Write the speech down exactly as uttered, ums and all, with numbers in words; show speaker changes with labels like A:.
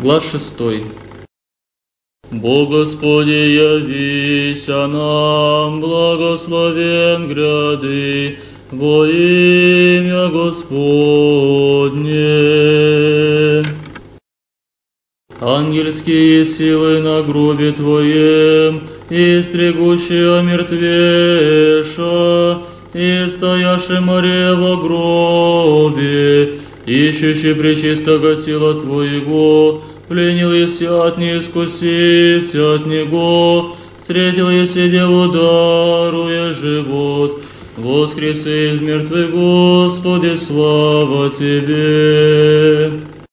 A: Глаз шестой. Бог Господи, явися нам, благословен гряды, во имя Господне. Ангельские силы на гробе Твоем, и стригущие омертвеша, и стоящий море во гробе, ищущий пречистого тела Твоего, пленил еси от неискусився от Него, встретил еси Деву, даруя живот, воскреси из мертвых, Господи, слава Тебе.